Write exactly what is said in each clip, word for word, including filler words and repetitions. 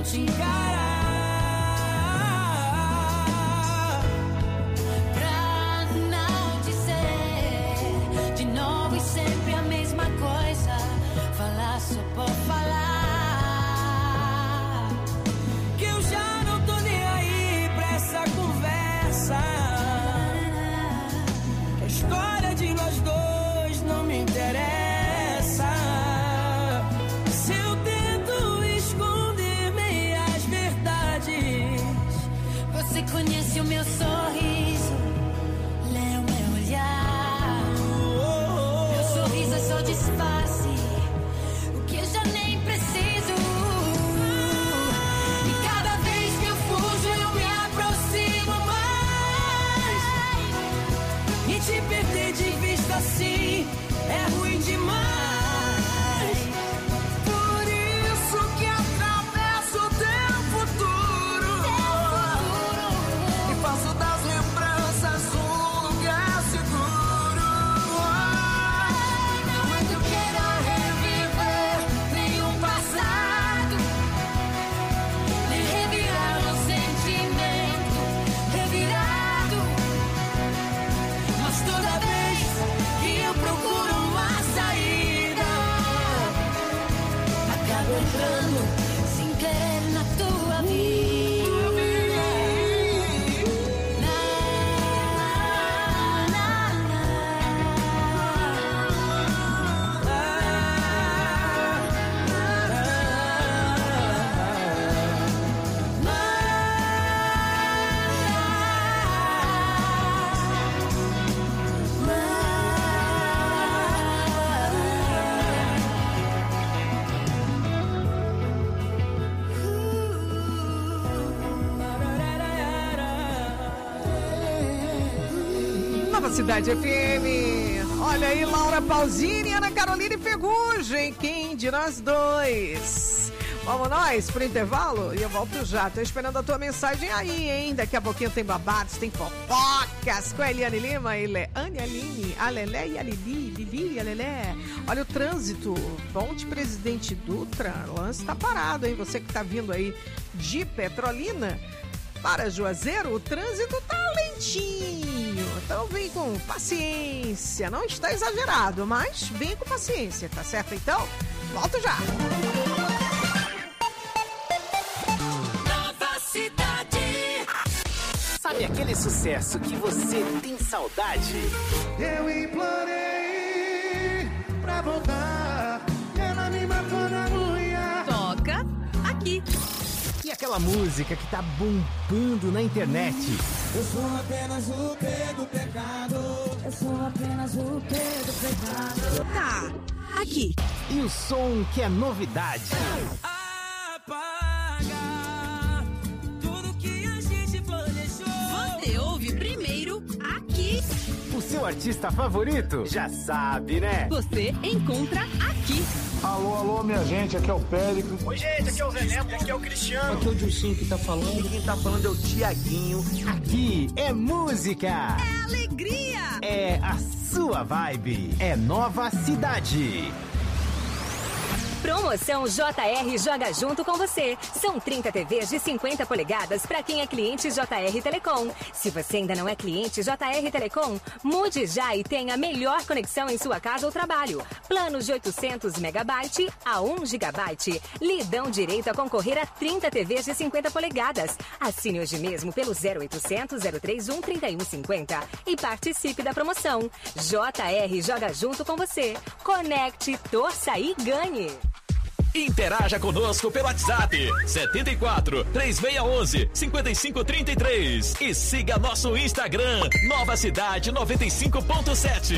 te encarar. Pra não dizer de novo e sempre a mesma coisa, falar só por falar, que eu já não tô nem aí pra essa conversa. A história de nós dois não me interessa. Se eu tento esconder meias verdades, você conhece o meu sorriso, lê o meu olhar. Meu sorriso é só disfarce, o que eu já nem preciso. E cada vez que eu fujo eu me aproximo mais. E te perder de vista assim é ruim demais. Por isso que atravesso o teu futuro e faço das lembranças um lugar seguro. Não é que eu queira reviver nenhum passado, nem revirar um sentimento revirado. Mas toda vez que eu procuro uma saída, acabo entrando sem querer na tua vida. Na, na, na. Nova Cidade F M. Olha aí, Laura Pausini, Ana Carolina e Ferrugem. Quem de nós dois? Vamos nós pro intervalo e eu volto já. Tô esperando a tua mensagem aí, hein? Daqui a pouquinho tem babados, tem fofocas com a Eliane Lima e Leane Aline, a Lelé e a Lili, Lili e a Lelé. Olha o trânsito, Ponte Presidente Dutra, o lance tá parado, hein? Você que tá vindo aí de Petrolina para Juazeiro, o trânsito tá lentinho, então vem com paciência, não está exagerado, mas vem com paciência, tá certo? Então, volto já! Nova Cidade. Sabe aquele sucesso que você tem saudade? Eu implorei pra voltar, ela me matou na unha. Toca aqui. E aquela música que tá bombando na internet? Eu sou apenas o P do pecado. Eu sou apenas o P do pecado. Tá aqui. E o som que é novidade? Apaga tudo que a gente planejou. Você ouve primeiro aqui. O seu artista favorito? Já sabe, né? Você encontra aqui. Alô, alô, minha gente, aqui é o Périco. Oi, gente, aqui é o Zé Neto, aqui é o Cristiano. Aqui é o Dilcinho que tá falando. E quem tá falando é o Tiaguinho. Aqui é música. É alegria. É a sua vibe. É Nova Cidade. Promoção J R Joga Junto com você. São trinta T Vs de cinquenta polegadas para quem é cliente J R Telecom. Se você ainda não é cliente J R Telecom, mude já e tenha a melhor conexão em sua casa ou trabalho. Planos de oitocentos megabytes a um gigabyte. Lhe dão direito a concorrer a trinta T Vs de cinquenta polegadas. Assine hoje mesmo pelo zero oitocentos, zero trinta e um, trinta e um cinquenta e participe da promoção. J R Joga Junto com você. Conecte, torça e ganhe. Interaja conosco pelo WhatsApp setenta e quatro, três seis um um, cinco cinco três três e siga nosso Instagram Nova Cidade noventa e cinco ponto sete.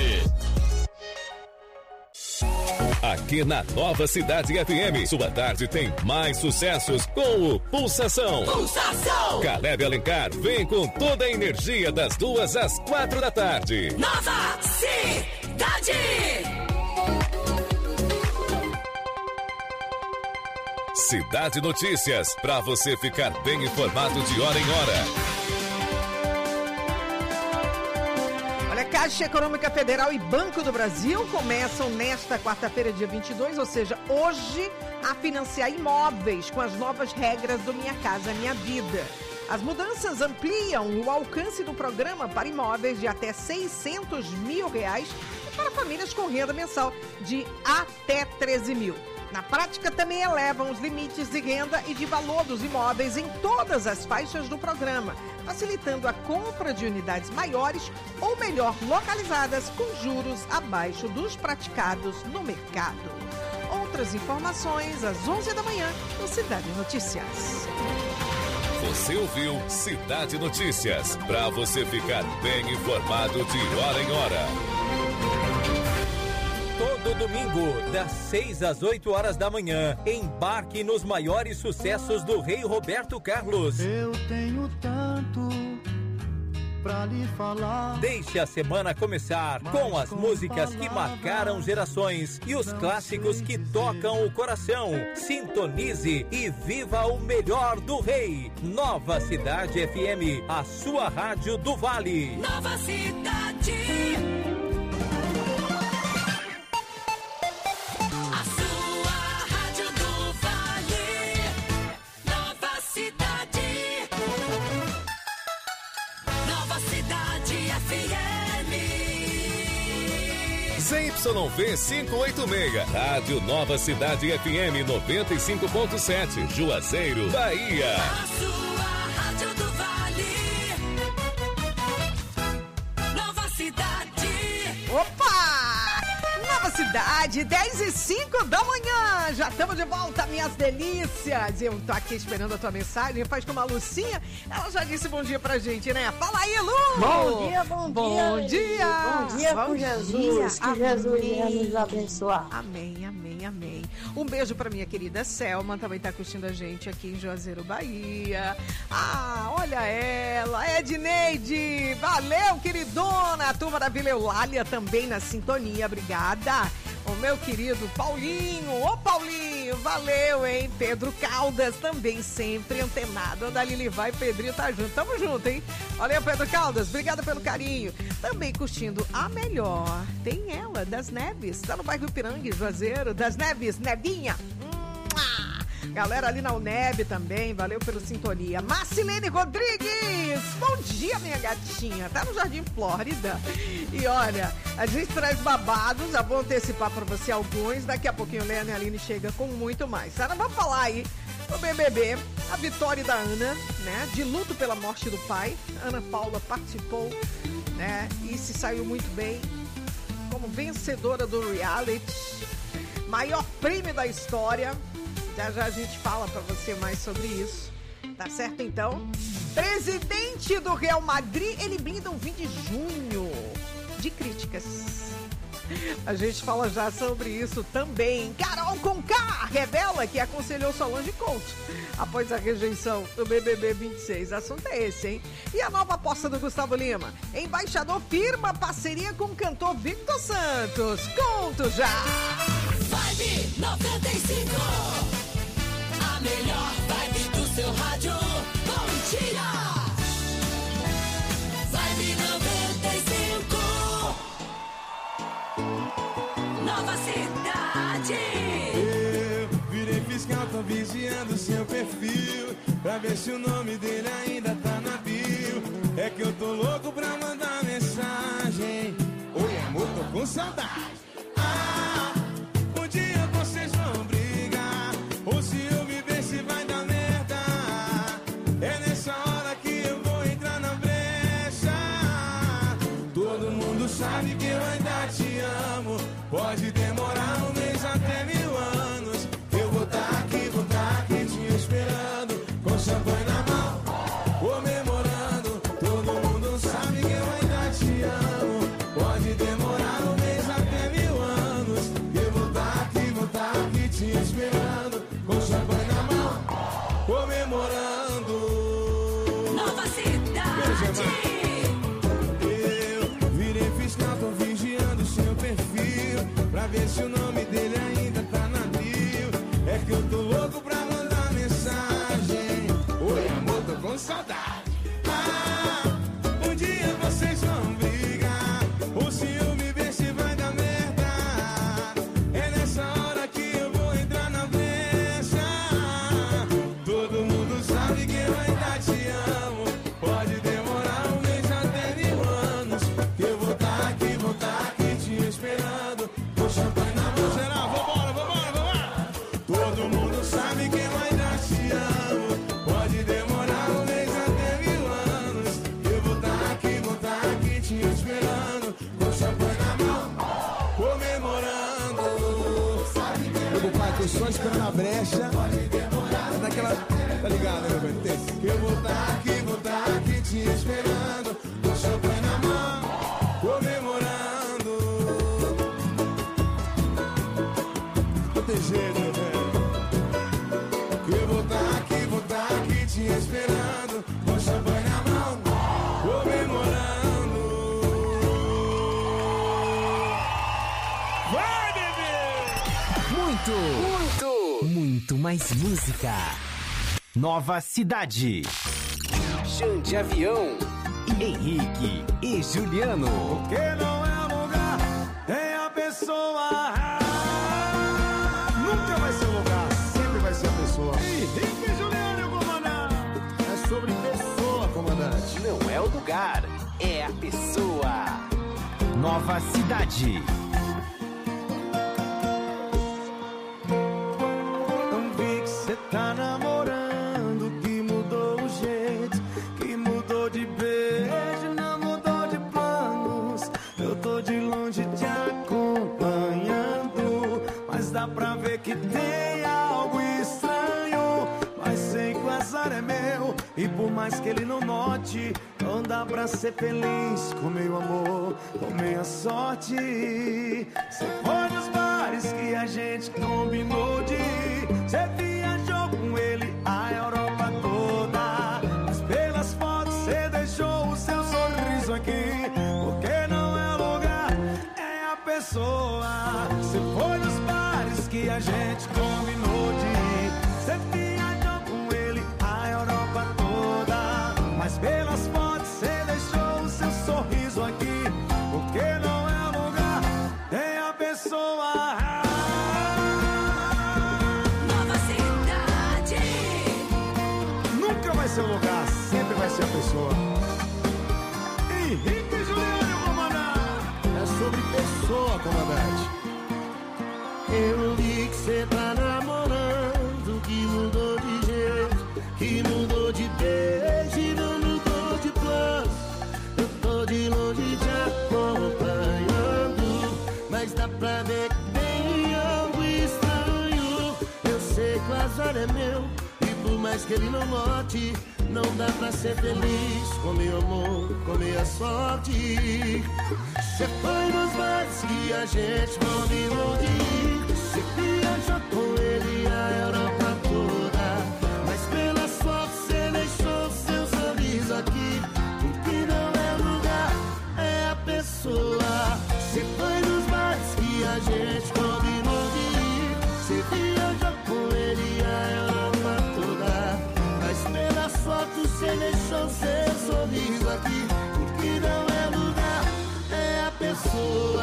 Aqui na Nova Cidade F M, sua tarde tem mais sucessos com o Pulsação. Pulsação! Caleb Alencar vem com toda a energia das duas às quatro da tarde. Nova Cidade! Cidade Notícias, para você ficar bem informado de hora em hora. Olha, Caixa Econômica Federal e Banco do Brasil começam nesta quarta-feira, dia vinte e dois, ou seja, hoje, a financiar imóveis com as novas regras do Minha Casa Minha Vida. As mudanças ampliam o alcance do programa para imóveis de até seiscentos mil reais e para famílias com renda mensal de até treze mil. Na prática, também elevam os limites de renda e de valor dos imóveis em todas as faixas do programa, facilitando a compra de unidades maiores ou melhor localizadas com juros abaixo dos praticados no mercado. Outras informações às onze da manhã no Cidade Notícias. Você ouviu Cidade Notícias, para você ficar bem informado de hora em hora. Todo domingo, das seis às oito horas da manhã, embarque nos maiores sucessos do Rei Roberto Carlos. Eu tenho tanto pra lhe falar. Deixe a semana começar com as músicas que marcaram gerações e os clássicos que tocam o coração. Sintonize e viva o melhor do Rei. Nova Cidade F M, a sua rádio do Vale. Nova Cidade. Z Y V quinhentos e oitenta e seis, Rádio Nova Cidade F M noventa e cinco ponto sete, Juazeiro, Bahia. A sua rádio do Vale. Nova Cidade. Opa! Nova Cidade, dez e cinco da manhã. Já estamos de volta, minhas delícias. Eu tô aqui esperando a tua mensagem. Faz como a Lucinha. Ela já disse bom dia pra gente, né? Fala aí, Lu! Bom dia, bom, bom dia. dia. Bom dia com Jesus. Que Amém. Jesus venha nos abençoar. Amém, amém, amém. Um beijo pra minha querida Selma. Também tá curtindo a gente aqui em Juazeiro, Bahia. Ah, olha ela. Edneide. Valeu, queridona. A turma da Vila Eulália também na sintonia. Obrigada. O meu querido Paulinho, ô Paulinho, valeu, hein? Pedro Caldas também sempre antenado. Da Lili vai, Pedrinho tá junto, tamo junto, hein? Valeu, Pedro Caldas, obrigada pelo carinho. Também curtindo a melhor, tem ela, Das Neves, tá no bairro Ipiranga, Juazeiro, Das Neves, Nevinha. Galera ali na Uneb também, valeu pela sintonia. Marcilene Rodrigues, bom dia, minha gatinha, tá no Jardim Flórida. E olha, a gente traz babados, já vou antecipar pra você alguns, daqui a pouquinho o Lena e a Aline chega com muito mais. Sara, vamos falar aí do B B B, a vitória da Ana, né, de luto pela morte do pai. Ana Paula participou, né, e se saiu muito bem como vencedora do reality, maior prêmio da história. Já já a gente fala pra você mais sobre isso. Tá certo, então? Presidente do Real Madrid, ele blinda o fim de junho de críticas. A gente fala já sobre isso também. Carol Conká revela que aconselhou Solange Couto após a rejeição do B B B vinte e seis. Assunto é esse, hein? E a nova aposta do Gustavo Lima. Embaixador firma parceria com o cantor Victor Santos. Conto já! Vibe noventa e cinco. A melhor vibe do seu rádio. Bom dia! Vibe noventa e cinco. Nova Cidade. Eu virei fiscal, tô vigiando seu perfil pra ver se o nome dele ainda tá na bio. É que eu tô louco pra mandar mensagem. Oi, amor, tô com saudade. Ah, um dia vocês vão brigar. Ou se eu viver, se vai dar merda. É nessa hora que eu vou entrar na brecha. Todo mundo sabe que eu ainda te amo. Pode demorar um mês até mil anos. Eu vou tá aqui, vou tá aqui te esperando, com champanhe na mão, comemorando. Todo mundo sabe que eu ainda te amo. Pode demorar um mês até mil anos. Eu vou tá aqui, vou tá aqui te esperando, com champanhe na mão, comemorando. Nova Cidade. Eu virei fiscal, tô vigiando seu perfil pra ver se o nome dele ainda tá na bio. É que eu tô louco pra mandar mensagem. Oi, amor, tô com saudade. Ah, um dia vocês vão brigar. Ou Tô só esperando a brecha. Daquela, tá ligado, né, meu bem? Tem. Que eu vou estar aqui, vou estar aqui te esperando. Com champanhe na mão, comemorando. Não tem jeito, meu velho. Que eu vou estar aqui, vou estar aqui te esperando. Com champanhe na mão, comemorando. Vai, bebê! Muito, muito, muito mais música. Nova Cidade. Xande Avião. Henrique e Juliano. Porque não é lugar, é a pessoa. Nunca vai ser o lugar, sempre vai ser a pessoa. Henrique e Juliano, comandante. É sobre pessoa, comandante. Não é o lugar, é a pessoa. Nova Cidade. Não vi que cê tá namorando, que mudou o jeito, que mudou de beijo, não mudou de planos. Eu tô de longe te acompanhando, mas dá pra ver que tem algo estranho. Mas sei que o azar é meu, e por mais que ele não note, não dá pra ser feliz com meu amor, com minha sorte. Cê foi nos bares que a gente combinou de ir. Cê viajou com ele a Europa toda, mas pelas fotos cê deixou o seu sorriso aqui. Porque não é lugar, é a pessoa. Cê foi nos bares que a gente combinou de ir. Cê viajou com ele a Europa toda, mas pelas fotos cê deixou o seu sorriso aqui. Porque não é lugar, é a pessoa. Nova Cidade. Nunca vai ser o lugar, sempre vai ser a pessoa. Henrique e Juliano, comandante. É sobre pessoa, comandante. Eu vi que cê tá namorando, que mudou de jeito, que mudou de beijo e não mudou de plano. Eu tô de longe te acompanhando, mas dá pra ver que tem algo estranho. Eu sei que o azar é meu, e por mais que ele não note, não dá pra ser feliz com meu amor, com minha sorte. Cê foi nos bares que a gente combinou de ir. Cê viajou com ele a Europa toda, mas pelas fotos cê deixou seu sorriso aqui. O que não é lugar, é a pessoa. Cê foi nos bares que a gente combinou de ir. Cê viajou com ele a Europa toda, mas pelas fotos cê deixou seu sorriso aqui. O que não é lugar, é a pessoa.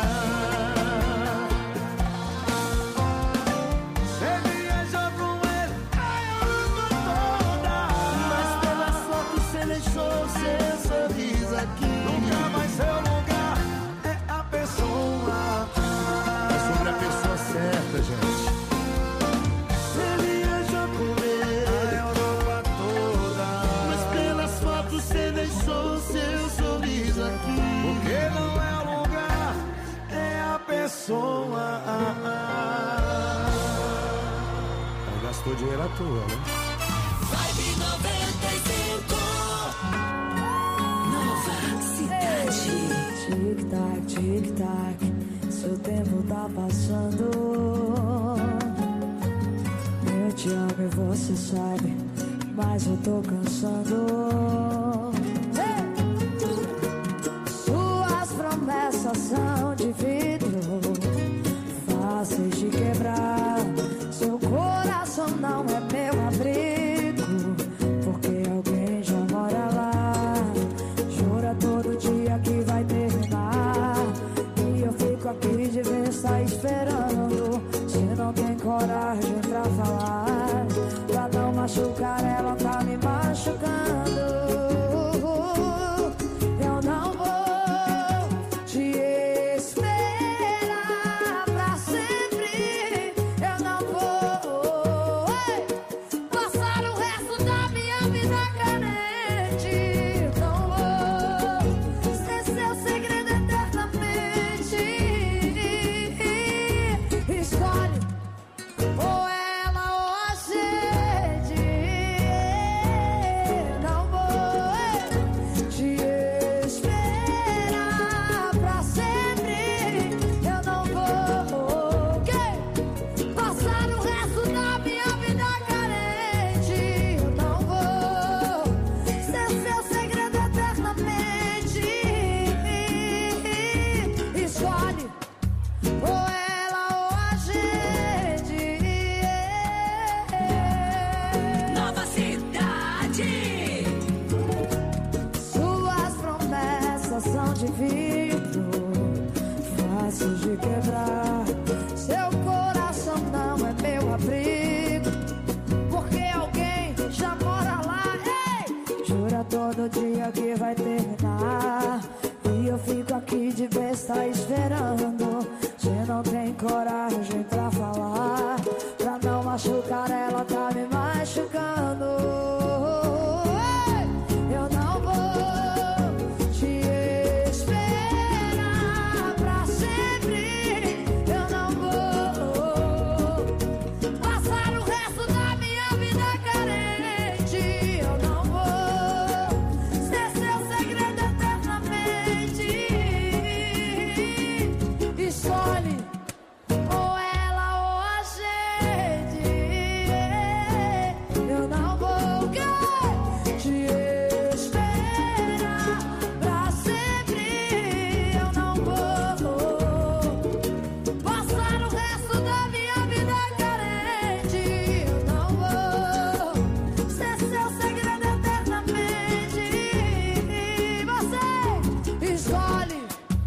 Cê viajou com ele a Europa toda, mas pelas fotos cê deixou seu sorriso aqui. Nunca vai ser o lugar, é a pessoa. É sobre a pessoa certa, gente. Cê viajou com ele a Europa toda, mas pelas fotos cê deixou seu sorriso aqui. Porque não é o lugar, é a pessoa. Aí gastou dinheiro à toa, né? Vibe noventa e cinco. Nova Cidade. Tic-tac, tic-tac, seu tempo tá passando. Eu te amo e você sabe, mas eu tô cansando. Suas promessas são de vidro, fáceis de quebrar. Seu coração não é meu abrigo, porque alguém já mora lá. Jura todo dia que vai terminar, e eu fico aqui de vista esperando. Se não tem coragem pra falar, pra não machucar ela, tá me machucando. Eu não vou te esperar pra sempre. Eu não vou ei, passar o resto da minha vida carente. Não vou ser seu segredo eternamente. Escolhe coragem pra falar, pra não machucar ela, tá me machucando. Eu não vou te esperar pra sempre. Eu não vou passar o resto da minha vida carente. Eu não vou ser seu segredo eternamente. Escolhe ou ela ou a gente. Eu não vou te esperar pra sempre. Eu não vou passar o resto da minha vida carente. Eu não vou ser seu segredo eternamente. Você escolhe.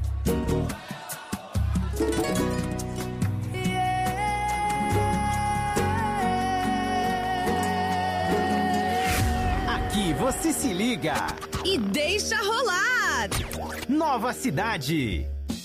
Aqui você se liga. E deixa rolar. Nova Cidade.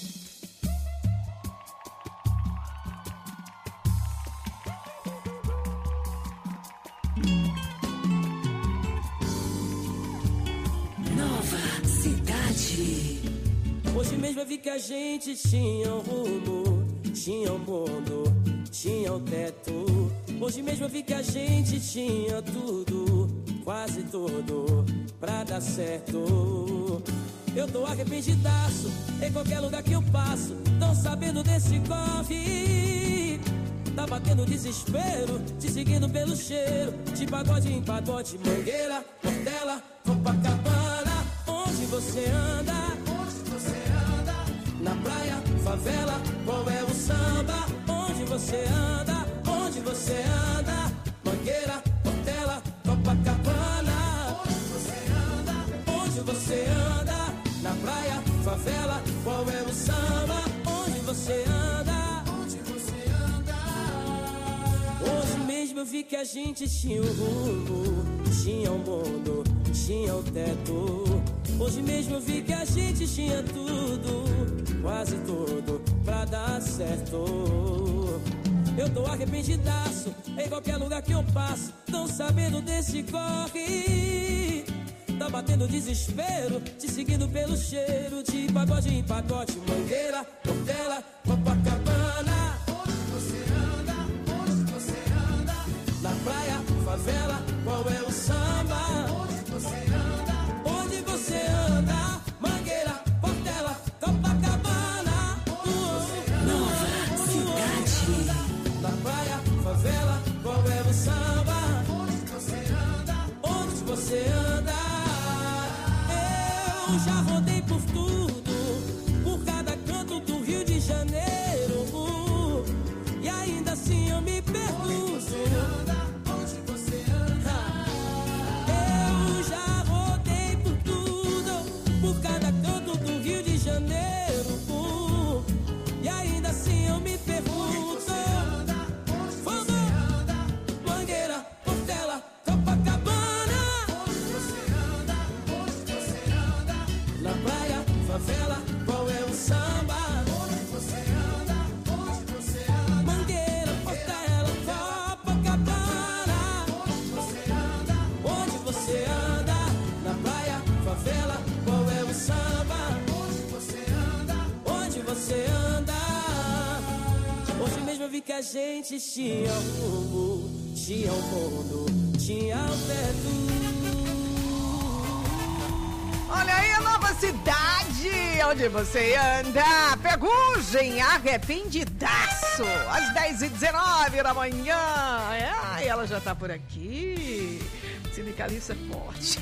Nova Cidade. Hoje mesmo eu vi que a gente tinha um rumo, tinha um mundo, tinha um teto. Hoje mesmo eu vi que a gente tinha tudo, quase tudo, pra dar certo. Eu tô arrependidaço, em qualquer lugar que eu passo, tão sabendo desse corre. Tá batendo desespero, te seguindo pelo cheiro, de pagode em pagode, Mangueira, Portela, Copacabana. Onde você anda? Onde você anda? Na praia, favela, qual é o samba? Onde você anda? Onde você anda? Mangueira, Portela, Copacabana. Onde você anda? Onde você anda? Na praia, favela, qual é o samba? Onde você anda? Onde você anda? Hoje mesmo eu vi que a gente tinha um rumo, tinha um mundo, tinha um teto. Hoje mesmo eu vi que a gente tinha tudo, quase tudo, pra dar certo. Eu tô arrependidaço, em qualquer lugar que eu passo, tão sabendo desse corre. Tá batendo desespero, te seguindo pelo cheiro, de pagode em pagode, Mangueira, Portela, Copacabana. Onde você anda? Onde você anda? Na praia, favela, qual é o samba? Onde você anda? Onde você anda? Mangueira, Portela, Copacabana. Nova Cidade. Na praia, favela, qual é o samba? Onde você anda? Onde você anda? Eu já rodei por tudo, por cada canto do Rio de Janeiro, e ainda assim eu me pergunto. Onde você anda? Onde você anda? Eu já rodei por tudo, por cada canto do Rio de Janeiro, e ainda assim eu me pergunto. Onde você anda? Mangueira, Portela, Copacabana. Onde você anda? Onde você anda? Na praia, favela, qual é o samba? Onde você anda? Onde você anda? Mangueira, Portela, Copacabana. Onde você anda? Onde você anda? Na praia, favela, qual é o samba? Onde você anda? Onde você anda? Hoje mesmo eu vi que a gente tinha um rumo, tinha um mundo, tinha um teto. Olha aí a Nova Cidade, onde você anda. Ferrugem, arrependidaço. Às dez e dezenove da manhã. É, ela já tá por aqui. Sindicalista forte.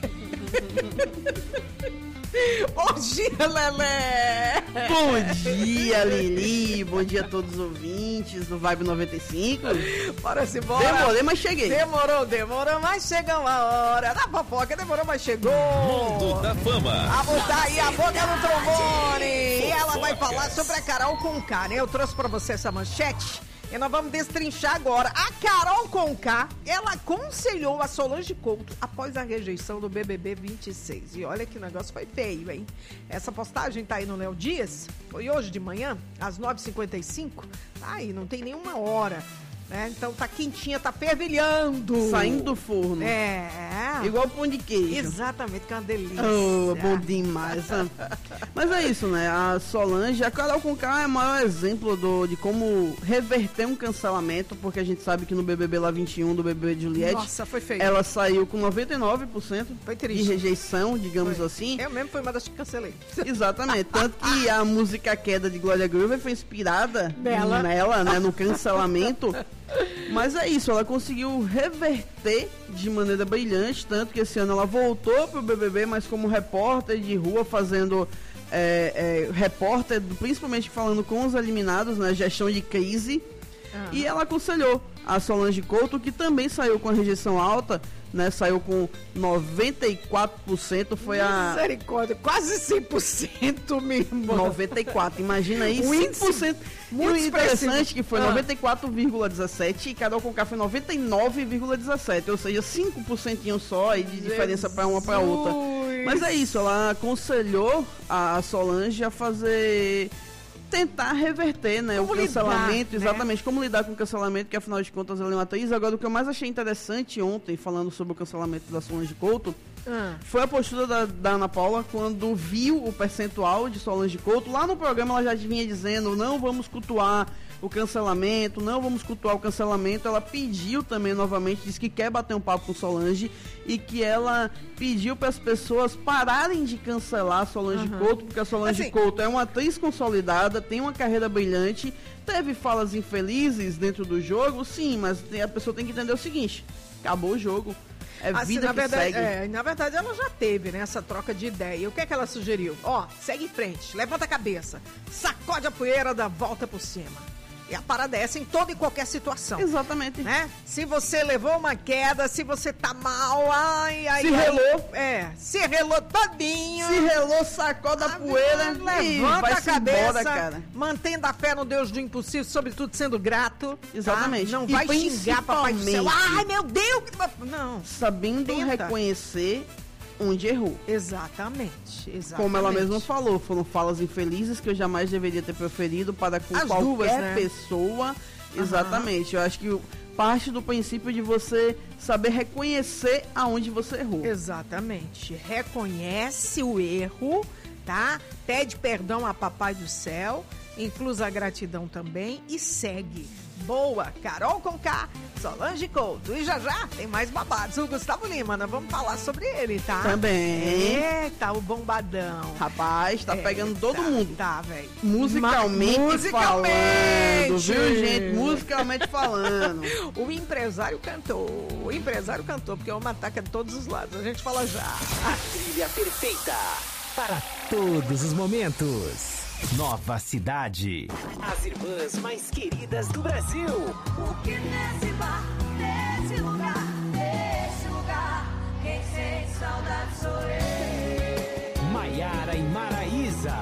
Bom dia, Lelé! Bom dia, Lili! Bom dia a todos os ouvintes do Vibe noventa e cinco. Bora se bora! Demorei, mas cheguei. Demorou, demorou, mas chegou a hora. Da fofoca, demorou, mas chegou. Mundo da Fama. A botar aí a boca no trombone. E ela vai falar sobre a Carol Conká, né? Eu trouxe pra você essa manchete E nós vamos destrinchar agora. A Carol Conká, ela aconselhou a Solange Couto após a rejeição do B B B vinte e seis. E olha que negócio foi feio, hein? Essa postagem tá aí no Léo Dias, foi hoje de manhã, às nove e cinquenta e cinco. Aí, não tem nenhuma hora. É, então tá quentinha, tá fervilhando. Saindo do forno. É. Igual pão de queijo. Exatamente, que é uma delícia. Oh, bom demais. Mas é isso, né? A Solange, a Carol Conká é o maior exemplo do, de como reverter um cancelamento, porque a gente sabe que no B B B lá vinte e um, do B B B de Juliette, nossa, foi feio. Ela saiu com noventa e nove por cento foi de rejeição, digamos foi. assim. Eu mesmo fui uma das que cancelei. Exatamente. Tanto que a música Queda de Glória Groove foi inspirada nela, nela né? No cancelamento. Mas é isso, ela conseguiu reverter de maneira brilhante, tanto que esse ano ela voltou pro B B B, mas como repórter de rua, fazendo é, é, repórter, principalmente falando com os eliminados, na né, gestão de crise. Ah. E ela aconselhou a Solange Couto, que também saiu com a rejeição alta, né, saiu com noventa e quatro por cento, foi a... Misericórdia, quase cem por cento mesmo. noventa e quatro, imagina aí, cinco por cento. Muito e o interessante que foi ah. noventa e quatro vírgula dezessete e Carol Conká foi noventa e nove vírgula dezessete, ou seja, cinco por cento só aí de diferença para uma para outra. Mas é isso, ela aconselhou a Solange a fazer... tentar reverter, né, como o cancelamento, lidar, exatamente, né? Como lidar com o cancelamento, que afinal de contas ela é uma atriz. Agora, o que eu mais achei interessante ontem, falando sobre o cancelamento da Solange Couto, ah. foi a postura da, da Ana Paula quando viu o percentual de Solange Couto. Lá no programa ela já vinha dizendo, não vamos cultuar o cancelamento, não vamos cultuar o cancelamento. Ela pediu também novamente, disse que quer bater um papo com Solange e que ela pediu para as pessoas pararem de cancelar a Solange uhum. Couto, porque a Solange assim, Couto é uma atriz consolidada, tem uma carreira brilhante, teve falas infelizes dentro do jogo, sim, mas a pessoa tem que entender o seguinte, acabou o jogo. É assim, vida na que verdade, segue. É, na verdade, ela já teve, né, essa troca de ideia. E o que é que ela sugeriu? Ó, segue em frente, levanta a cabeça, sacode a poeira, dá volta por cima. E a parada é essa em toda e qualquer situação. Exatamente. Né? Se você levou uma queda, se você tá mal, ai, ai, se ai, relou. É, se relou todinho. Se relou, sacode a poeira, levanta a cabeça, embora, cara. Mantendo a fé no Deus do impossível, sobretudo sendo grato. Exatamente. Tá? Não e vai xingar papai do céu. Ai, meu Deus! Não. Sabendo Tenta. reconhecer onde errou. Exatamente, exatamente. Como ela mesma falou, foram falas infelizes que eu jamais deveria ter proferido para com As qualquer duas, né? pessoa. Exatamente. Uhum. Eu acho que parte do princípio de você saber reconhecer aonde você errou. Exatamente. Reconhece o erro, tá? Pede perdão a papai do céu, inclusa a gratidão também e segue. Boa, Carol Conká, Solange Couto. E já já tem mais babados. O Gustavo Lima, nós vamos falar sobre ele, tá? Também. Eita, o bombadão. Rapaz, tá Eita, pegando todo mundo. Tá, velho. Musicalmente, musicalmente falando, viu, gente? Musicalmente falando. O empresário cantou. O empresário cantou, porque é uma ataque de todos os lados. A gente fala já. A trilha perfeita para todos os momentos. Nova Cidade. As irmãs mais queridas do Brasil. O que nesse bar, nesse lugar, nesse lugar, quem sente saudade sou eu. Maiara e Maraísa.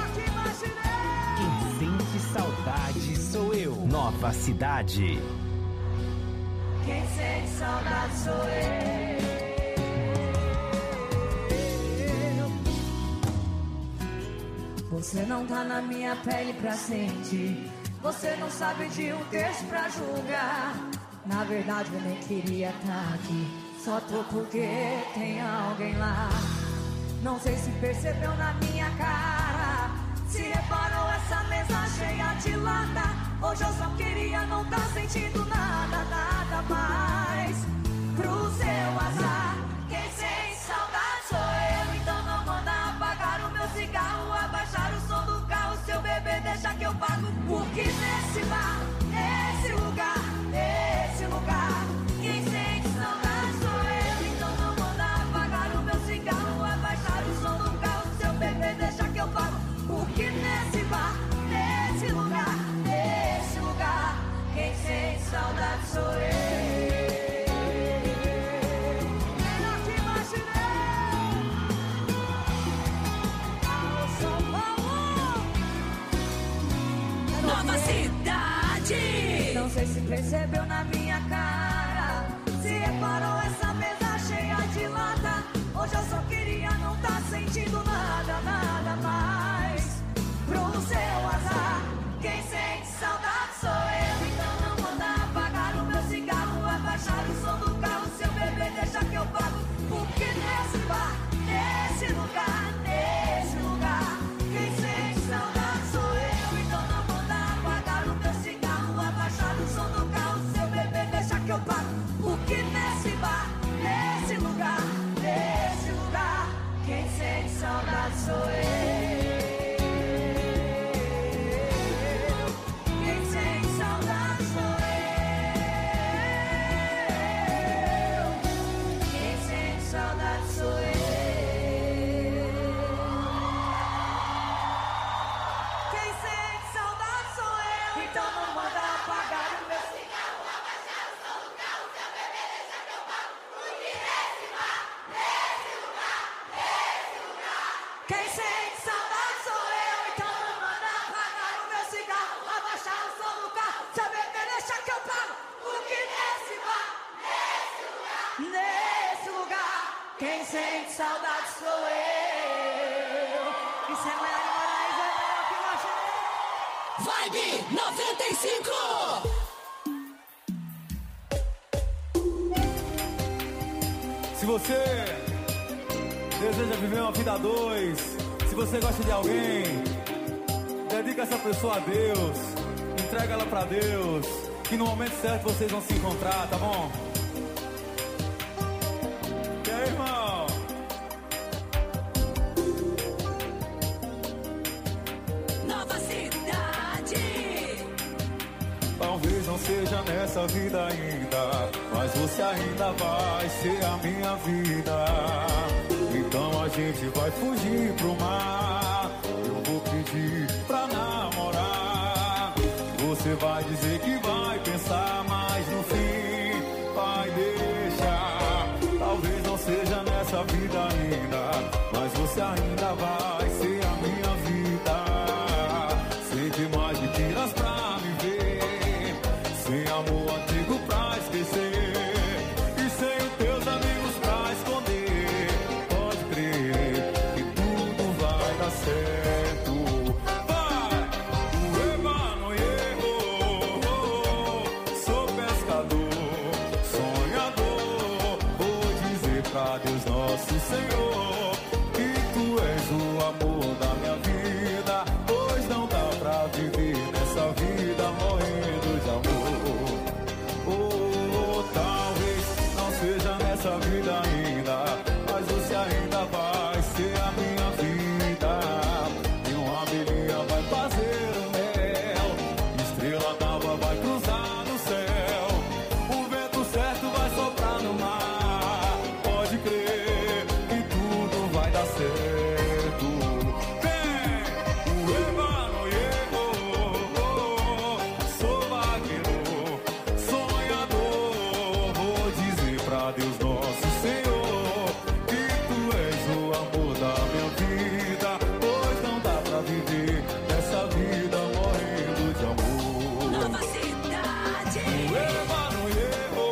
Quem sente saudade sou eu. Nova Cidade. Quem sente saudade sou eu. Você não tá na minha pele pra sentir. Você não sabe de um texto pra julgar. Na verdade eu nem queria estar aqui. Só tô porque tem alguém lá. Não sei se percebeu na minha cara. Se reparou essa mesa cheia de lata. Hoje eu só queria não tá sentindo nada, nada mais. Pro seu azar. Quem sente saudade sou eu. Então não manda apagar o meu cigarro, abaixar o som do carro. Seu bebê deixa que eu pago. Porque nesse bar, nesse lugar, nesse lugar, quem sente saudade sou eu. Então não manda apagar o meu cigarro, abaixar o som do carro. Seu bebê deixa que eu pago. Porque nesse bar, nesse lugar, nesse lugar, quem sente saudade sou eu. Nova Cidade. vê se percebeu na minha cara. Se reparou essa mesa cheia de lata. Hoje eu só queria não tá sentindo nada, nada mais. Pro seu azar, quem sente saudade sou eu. Então não manda apagar o meu cigarro, abaixar o som do carro. Seu bebê deixa que eu pago. Porque nesse bar, nesse lugar, nesse lugar, quem sente saudade sou eu. Então não manda apagar o meu cigarro, abaixar o som do carro. Seu bebê deixa que eu pago. Porque nesse bar, nesse lugar, nesse lugar, quem sente saudade sou eu. Quem sente saudade sou eu. Quem sente saudade sou eu. Quem sente saudade sou eu. Então não manda apagar o meu cigarro, abaixar o som do carro. Seu bebê deixa que eu pago. Porque nesse bar, nesse lugar, nesse lugar, quem sente saudade sou eu. Então não manda apagar o meu cigarro, abaixar o som do carro. Seu bebê deixa que eu pago. Porque nesse bar, nesse lugar, nesse lugar, quem sente saudade sou eu. Isso é Maiara Moraes, é melhor que você. Vibe noventa e cinco. Se você deseja viver uma vida a dois, se você gosta de alguém, dedica essa pessoa a Deus, entrega ela pra Deus, que no momento certo vocês vão se encontrar, tá bom? E aí, irmão? Nova cidade. Talvez não seja nessa vida ainda, mas você ainda vai ser a minha vida. Então a gente vai fugir pro mar. Eu vou pedir pra namorar. Você vai dizer que vai pensar, mas no fim vai deixar. Talvez não seja nessa vida ainda, mas você ainda vai ser a minha vida. Sente mais de tiras pra viver, sem amor antigo pra esquecer, e sem os teus amigos pra esconder. Pode crer que tudo vai dar certo. Vai! O Emanuel, sou pescador, sonhador. Vou dizer pra Deus nosso Senhor que tu és o amor da minha vida. Pois não dá pra viver nessa vida morrendo de amor. Oh, talvez não seja nessa vida ainda, mas você ainda vai ser a minha vida. E uma abelhinha vai fazer o mel, estrela d'alva vai cruzar no céu, o vento certo vai soprar no mar. Pode crer que tudo vai dar certo. Vem, o Emanuel, sou vaqueiro, sonhador. Vou dizer pra Deus nosso Senhor que tu és o amor da minha vida. Pois não dá pra viver nessa vida morrendo de amor. Nova cidade. O Emanuel,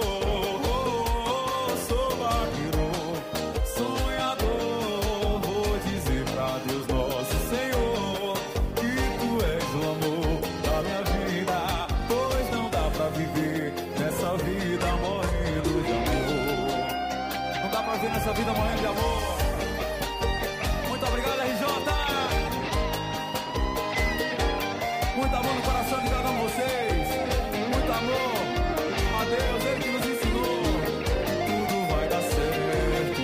sou vaqueiro, sonhador. Vou dizer pra Deus nosso Senhor que tu és o amor da minha vida. Pois não dá pra viver nessa vida morrendo de amor. Não dá pra viver nessa vida morrendo de amor. Muito obrigado, R J. Muito amor no coração de cada um de vocês. Muito amor a Deus, Ele que nos ensinou. Tudo vai dar certo.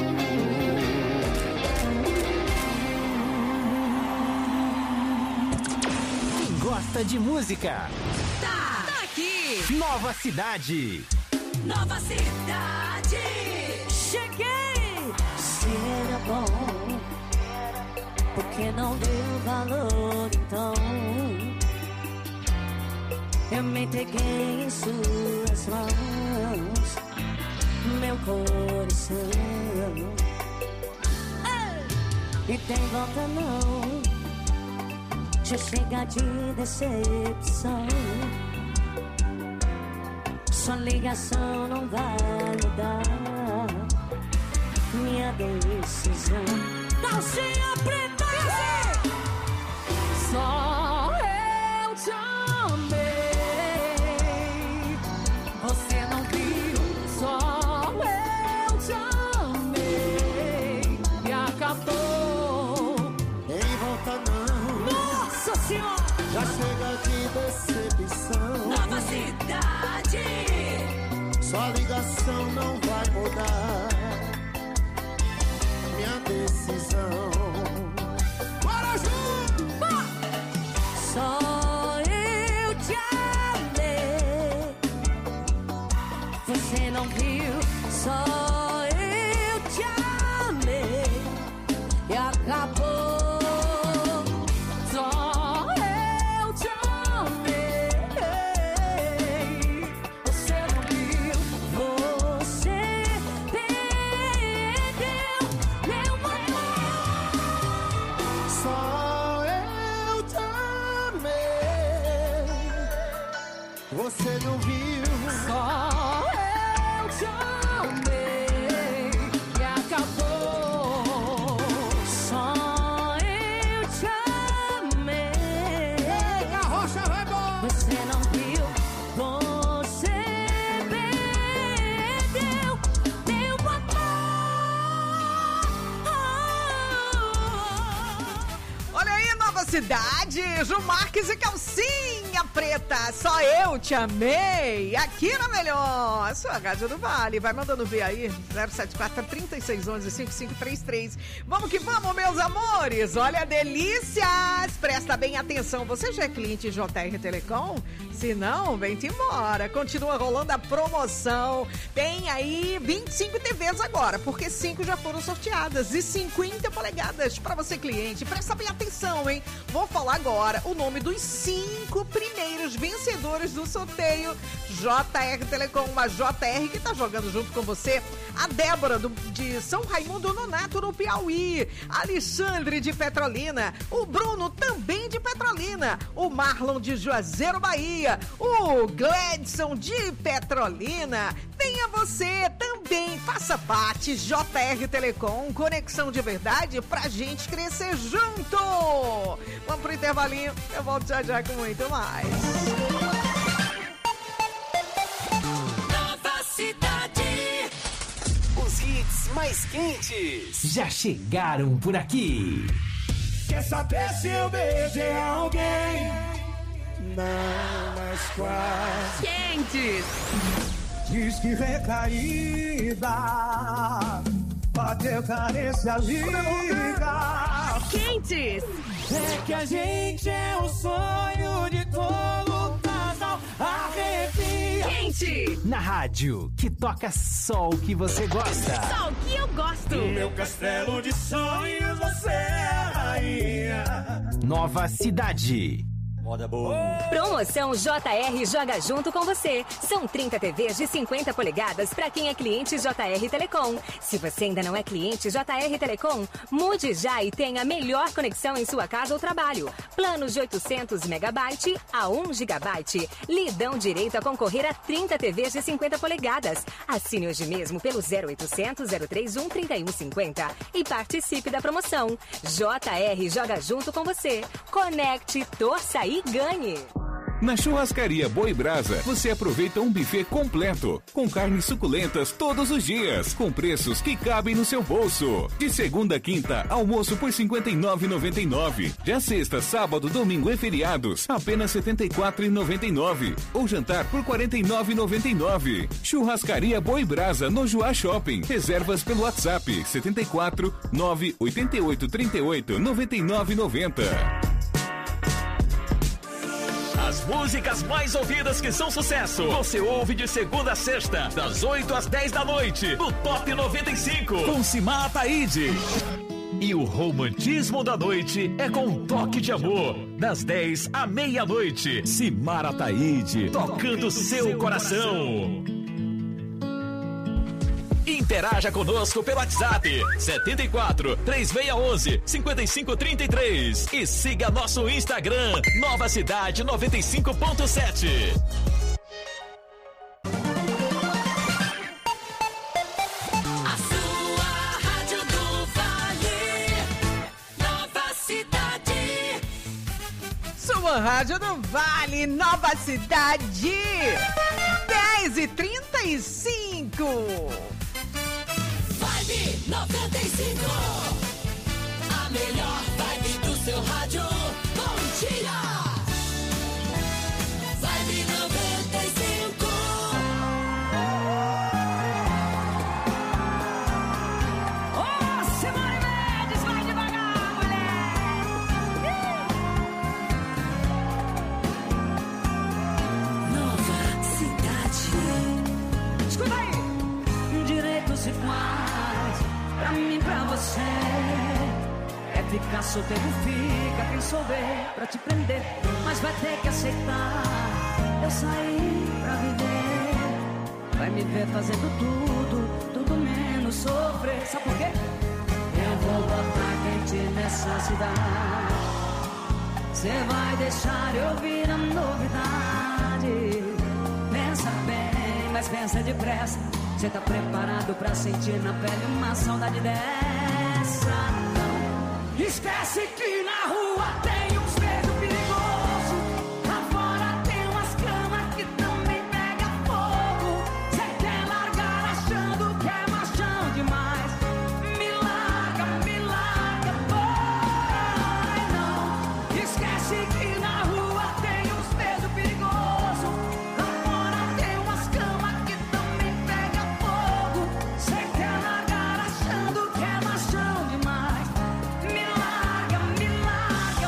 Quem gosta de música? Tá, tá aqui. Nova Cidade. Nova cidade. Cheguei! Se era bom, por que não deu valor então? Eu me entreguei em suas mãos, meu coração. E tem volta não, já chega de decepção. Sua ligação não vai mudar minha decisão. Calcinha preta, só eu te amei. Você não viu, só eu te amei. E acabou. Em volta não. Nossa Senhora! Já chega de decepção. Nova cidade. Sua ligação não vai mudar minha decisão. Bora junto! Só eu te amei. Você não viu? Só eu te amei. E acabou. Só eu te amei. Você não viu? Você perdeu meu amor. Só eu te amei. Você não viu? Só eu te amei. E acabou. Só eu te amei. Ei, carroça, vai embora. Você não viu? Você perdeu meu amor. Olha aí, Nova Cidade, Ju Marques e Calcinha Preta, só eu te amei, aqui na Melhor, sua Rádio do Vale, vai mandando ver aí, zero sete quatro, três seis um um, cinco cinco três três, vamos que vamos, meus amores, olha, delícias, presta bem atenção, você já é cliente J R Telecom? Se não, vem-te embora, continua rolando a promoção, tem aí vinte e cinco T Vs agora, porque cinco já foram sorteadas e cinquenta polegadas para você cliente, presta bem atenção, hein? Vou falar agora o nome dos cinco primeiros vencedores do sorteio J R Telecom, uma J R que tá jogando junto com você, a Débora do, de São Raimundo Nonato no Piauí, Alexandre de Petrolina, o Bruno também de Petrolina, o Marlon de Juazeiro, Bahia, o Gledson de Petrolina, tenha você também, faça parte, J R Telecom, conexão de verdade pra gente crescer junto. Vamos pro intervalinho, eu volto já já com muito mais. Nova cidade. Os hits mais quentes já chegaram por aqui. Quer saber se eu beijei alguém? Não, mas quase. Quentes. Diz que recaída, bateu carência, liga. Quentes. É que a gente é o sonho de todo casal, arrepia. Quente. Na rádio, que toca só o que você gosta. Só o que eu gosto. No meu castelo de sonhos você é a rainha. Nova Cidade. Moda boa. Promoção J R joga junto com você. São trinta T Vs de cinquenta polegadas para quem é cliente J R Telecom. Se você ainda não é cliente J R Telecom, mude já e tenha a melhor conexão em sua casa ou trabalho. Planos de oitocentos megabytes a um gigabyte. Lhe dão direito a concorrer a trinta T Vs de cinquenta polegadas. Assine hoje mesmo pelo zero oitocentos, zero trinta e um, trinta e um cinquenta e participe da promoção. J R joga junto com você. Conecte, torça e ganhe. Na Churrascaria Boi Brasa, você aproveita um buffet completo, com carnes suculentas todos os dias, com preços que cabem no seu bolso. De segunda a quinta, almoço por cinquenta e nove reais e noventa e nove centavos. Já sexta, sábado, domingo e feriados, apenas setenta e quatro reais e noventa e nove centavos. Ou jantar por quarenta e nove reais e noventa e nove centavos. Churrascaria Boi Brasa, no Joá Shopping. Reservas pelo WhatsApp, setenta e quatro, nove oito oito, trinta e oito, noventa e nove noventa. As músicas mais ouvidas que são sucesso, você ouve de segunda a sexta, das oito às dez da noite, no Top noventa e cinco, com Simar Ataíde. E o romantismo da noite é com um toque de amor, das dez à meia-noite. Simar Ataíde, tocando seu coração. Interaja conosco pelo WhatsApp setenta e quatro, três seis um um, cinco cinco três três e siga nosso Instagram Nova Cidade noventa e cinco ponto sete. Rádio do Vale, Nova Cidade, dez e trinta e cinco. Vibe noventa e cinco, a melhor vibe do seu rádio. Bom dia! Vibe noventa e cinco. Ô, Simone Mendes, vai devagar, mulher! Nova Cidade. Escuta aí! Direitos iguais, pra mim, pra você. É ficar solteiro, fica quem souber pra te prender. Mas vai ter que aceitar, eu saí pra viver. Vai me ver fazendo tudo, tudo menos sofrer. Sabe por quê? Eu vou botar quente nessa cidade. Cê vai deixar eu ouvir a novidade. Pensa bem, mas pensa depressa. Cê tá preparado pra sentir na pele uma saudade dessa? Não. Esquece que na rua tem uns beijos perigosos. Lá fora tem umas camas que também pega fogo. Cê quer largar achando que é machão demais. Me larga, me larga, vai não. Esquece que na rua tem uns beijos perigosos. Lá fora tem umas camas que também pega fogo. Cê quer largar achando que é machão demais. Me larga, me larga,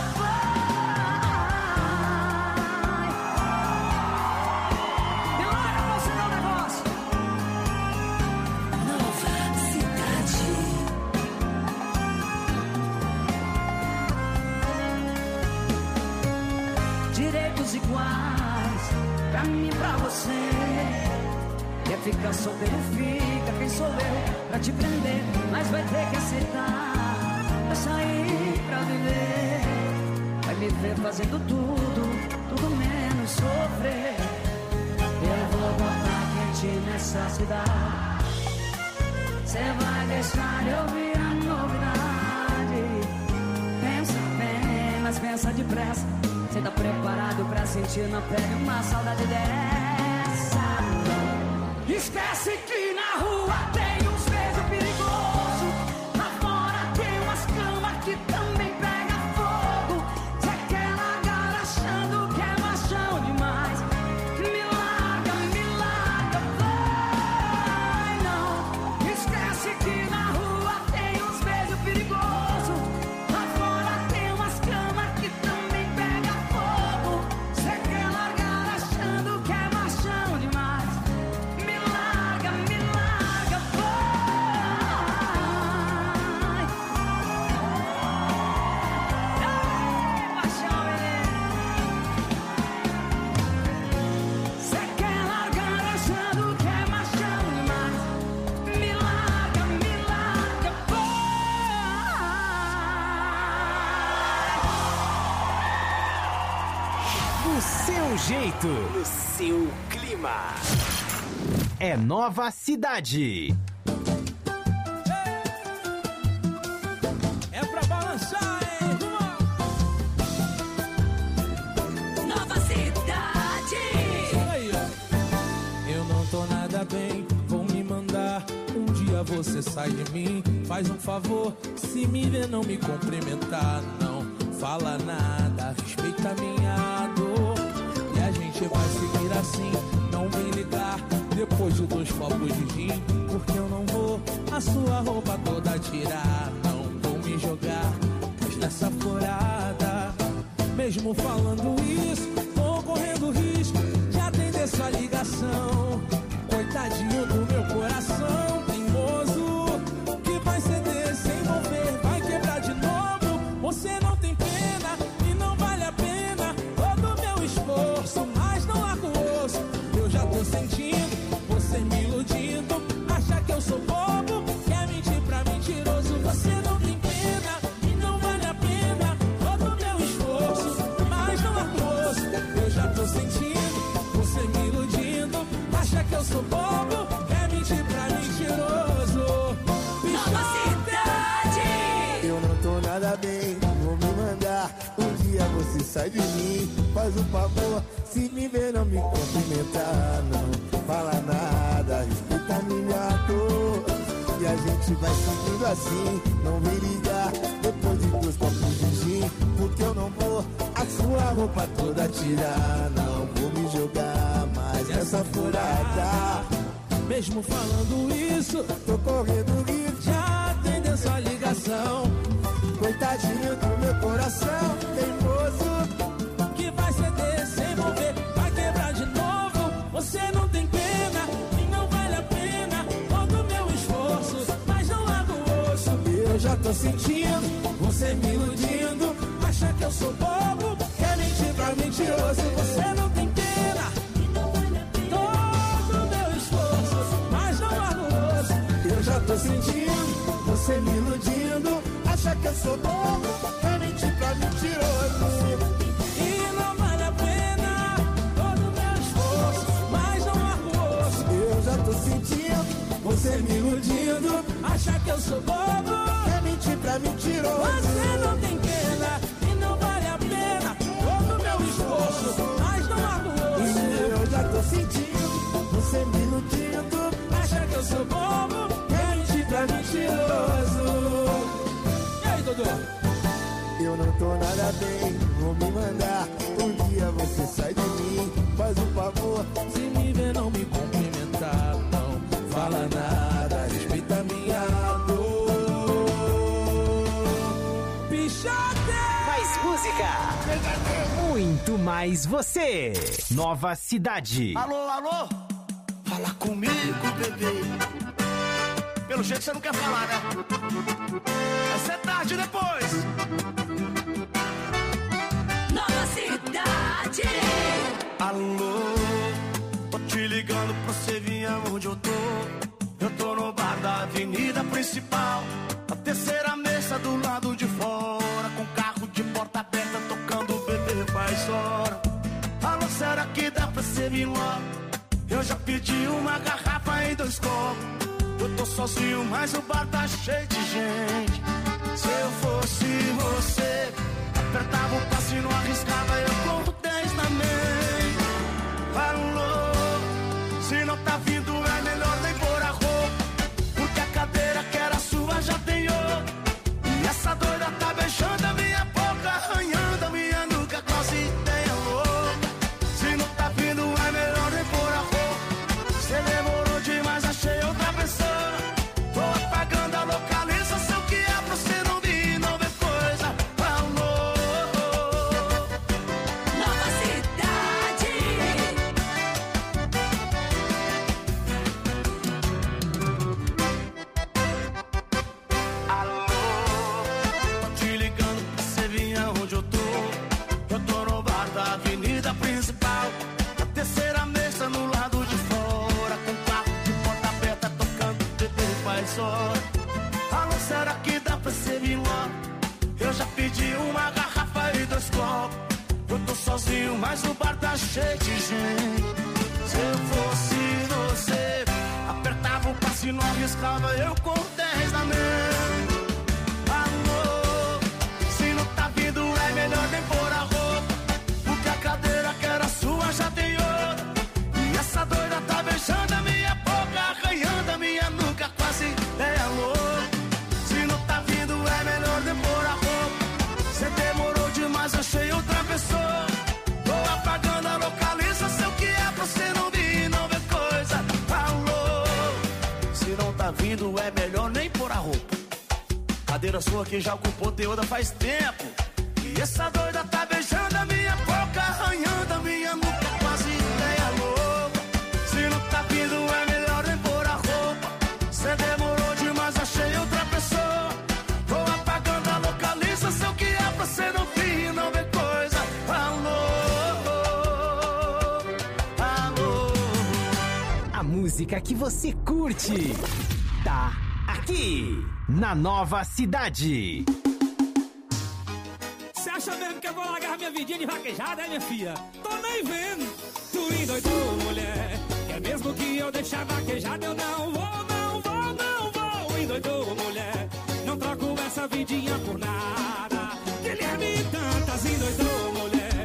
vai. Me larga, você não negócio. Nova Cidade. Direitos iguais, pra mim e pra você. Quer ficar solteiro, fica quem sou eu pra te prender. Mas vai ter que aceitar, eu saí pra viver. Vai me ver fazendo tudo, tudo menos sofrer. Eu vou botar quente nessa cidade. Cê vai deixar eu ouvir a novidade. Pensa bem, mas pensa depressa. Cê tá preparado pra sentir na pele uma saudade dessa? Não. Esquece que na rua tem uns beijos perigosos. Lá fora tem umas camas que também pega fogo. Cê quer largar achando que é machão demais. Me larga, me larga, vai não. Esquece que na rua tem uns beijos perigosos. Lá fora tem umas camas que também pega fogo. Cê quer largar achando que é machão demais. Me larga, me larga, vai. Ei, machão, cê quer largar achando que é machão demais. Me larga, me larga, Do seu jeito, no seu clima. É Nova Cidade. É pra balançar, hein? Nova Cidade. Aí, ó. Eu não tô nada bem, vão me mandar. Um dia você sai de mim, faz um favor. Se me ver, não me cumprimentar, não fala nada, respeita minha dor. E a gente vai seguir assim, não vem ligar depois de dois copos de gin. Porque eu não vou a sua roupa toda tirar. Não vou me jogar nessa furada. Mesmo falando isso, tô correndo risco de atender sua ligação. Coitadinho do meu coração teimoso, que vai ceder sem mover, vai quebrar de novo. Você não tem pena e não vale a pena todo o meu esforço, mas não largo o osso. Eu já tô sentindo você me iludindo, acha que eu sou bobo, quer mentir pra mentiroso. Você não tem pena e não vale a pena todo o meu esforço, mas não largo o osso. Eu já tô sentindo você me iludindo, acha que eu sou bobo, quer mentir pra mentiroso. Nova Cidade. Eu não tô nada bem, vou me mandar. Um dia você sai de mim, faz um favor. Se me ver não me cumprimentar, não fala nada, respeita minha dor. E a gente vai seguindo assim, não vem ligar depois de dois copos de gin, porque eu não vou a sua roupa toda tirar. Não vou me jogar mais nessa furada. Mesmo falando isso, tô correndo risco, já atendeu sua ligação. Coitadinho do meu coração teimoso, que vai ceder sem mover, vai quebrar de novo. Você não tem pena e não vale a pena todo o meu esforço, mas não larga o osso. Eu já tô sentindo você me iludindo, acha que eu sou bobo, quer mentir pra mentiroso. Você não tem pena e não vale a pena todo o meu esforço, mas não larga o osso. Eu já tô sentindo você me iludindo, acha que eu sou bobo, quer mentir pra mentiroso. E não vale a pena todo o meu esforço, mas não larga o osso. Eu já tô sentindo você me iludindo, acha que eu sou bobo, quer mentir pra mentiroso. Você não tem pena e não vale a pena todo o meu esforço, mas não larga o osso. Eu já tô sentindo você me iludindo, acha que eu sou bobo, quer mentir pra mentiroso. E aí, Dodô? Eu não tô nada bem, vou me mandar. Um dia você sai de mim, faz um favor. Se me ver não me cumprimentar, não fala nada, respeita minha dor. Pichote! Mais música, muito mais você. Nova Cidade. Alô, alô? Fala comigo, bebê. Pelo jeito você não quer falar, né? Vai ser tarde depois. Nova Cidade. Alô, tô te ligando pra você vir aonde eu tô. Eu tô no bar da avenida principal, a terceira mesa do lado de fora, com carro de porta aberta tocando o bebê faz hora. Alô, será que dá pra você vir logo? Eu já pedi uma garrafa em dois copos. Eu tô sozinho, mas o bar tá cheio de gente. Se eu fosse você, apertava o passo e não arriscava, eu corro dez na mente. Alô, se não tá vindo é melhor nem pôr a roupa, porque a cadeira que era sua já tem outra. E essa doida tá beijando a minha boca, arranhando a minha nuca, quase ideia louca. Se não tá vindo é melhor nem pôr a roupa, você demorou demais, achei outra pessoa. Tô apagando a localização que é pra você não vir e não ver coisa. Alô, Nova Cidade. alô, tô te ligando pra você vir aonde eu tô. Eu tô no bar da avenida principal, a terceira mesa no lado de fora, com carro de porta aberta tocando bebê faz hora. Alô, será que dá pra você vir logo? Eu já pedi uma garrafa e dois copos. Eu tô sozinho, mas o bar tá cheio de gente. Se eu fosse você, apertava o passo e não arriscava, eu com dez na mente. Alô, se não tá vindo é melhor nem pôr a roupa, porque a cadeira que era sua já tem outra. E essa doida tá beijando a minha boca, arranhando a minha nuca, quase é louca. Se não tá vindo é melhor nem pôr a roupa, você demorou demais, achei outra pessoa. Tô apagando a localização que é pra você não vir e não ver coisa. Alô, se não tá vindo é melhor nem pôr a roupa, cadeira sua que já ocupou teoda faz tempo. E essa doida tá beijando a minha boca, arranhando a minha nuca, quase ideia louca. Se não tá vindo é melhor nem pôr a roupa, você demorou demais, achei outra pessoa. Tô apagando a localização que é pra você não vir e não ver coisa. Alô, alô. A música que você curte tá aqui na Nova Cidade. Você acha mesmo que eu vou largar minha vidinha de vaquejada, é minha filha? Tô nem vendo. Tu endoidou, mulher. Quer mesmo que eu deixar vaquejada? Eu não vou, não vou, não vou. Endoidou, mulher. Não troco essa vidinha por nada. Guilherme tantas endoidou, mulher.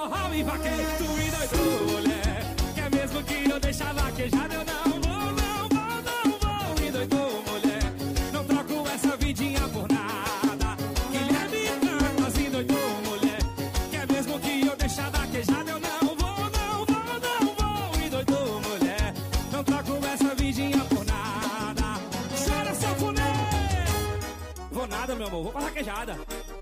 forró e vaqueiro. Tu me doidou, mulher. Quer mesmo que eu deixe vaquejada? Eu não vou, não vou, não vou. Me doidou, mulher. Não troco essa vidinha por nada. Guilherme Dantas me doidou, mulher. Quer mesmo que eu deixe vaquejada? Eu não vou, não vou, não vou. Me doidou, mulher. Não troco essa vidinha por nada. Chora, sanfoneiro. Vou nada, meu amor. Vou pra vaquejada.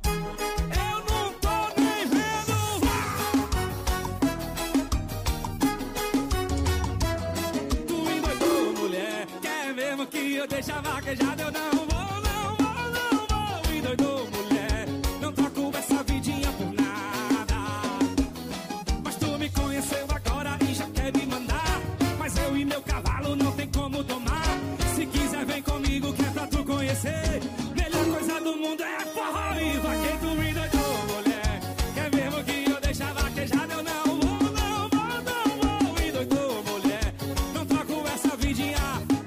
Que eu deixo a vaquejada, eu não vou, não vou, não vou. Me doidou, mulher, não troco essa vidinha por nada. Mas tu me conheceu agora e já quer me mandar. Mas eu e meu cavalo não tem como tomar. Se quiser vem comigo que é pra tu conhecer. Melhor coisa do mundo é forró e vaqueiro. Tu me doidou, mulher, quer mesmo que eu deixe a vaquejada, eu não vou, não vou, não vou. Me doidou, mulher, não troco essa vidinha.